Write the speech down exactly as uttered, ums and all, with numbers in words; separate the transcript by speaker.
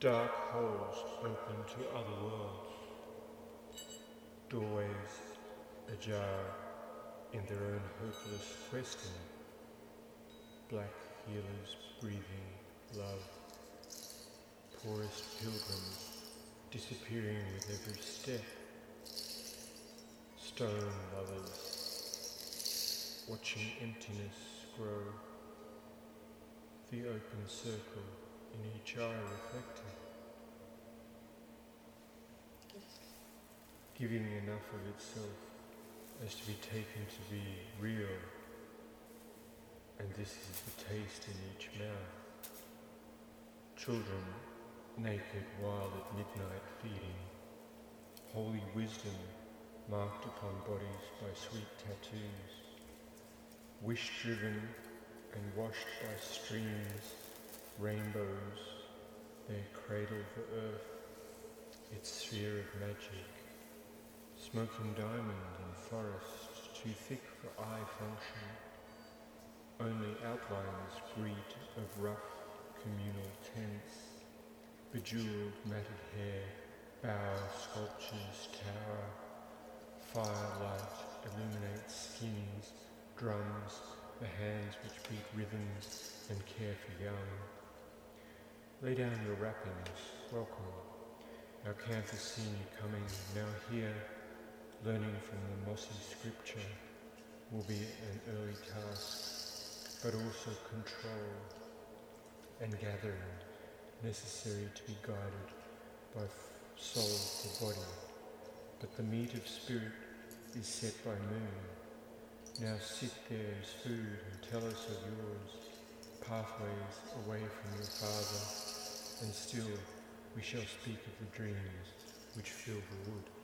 Speaker 1: Dark holes open to other worlds, doorways ajar in their own hopeless questing, black healers breathing love, poorest pilgrims disappearing with every step, stone lovers watching emptiness grow, the open circle in each eye reflected, giving enough of itself as to be taken to be real, and this is the taste in each mouth. Children naked while at midnight feeding, holy wisdom marked upon bodies by sweet tattoos, wish-driven and washed by streams, rainbows, their cradle the earth, its sphere of magic, smoking diamond in forest too thick for eye function, only outlines greet of rough communal tents, bejeweled matted hair, bower sculptures tower, firelight illuminates skins, drums, the hands which beat rhythms and care for young. Lay down your wrappings, welcome. Our campus seen you coming, now here, learning from the mossy scripture will be an early task, but also control and gathering, necessary to be guided by soul to body. But the meat of spirit is set by moon. Now sit there as food and tell us of yours, pathways away from your father, and still we shall speak of the dreams which fill the wood.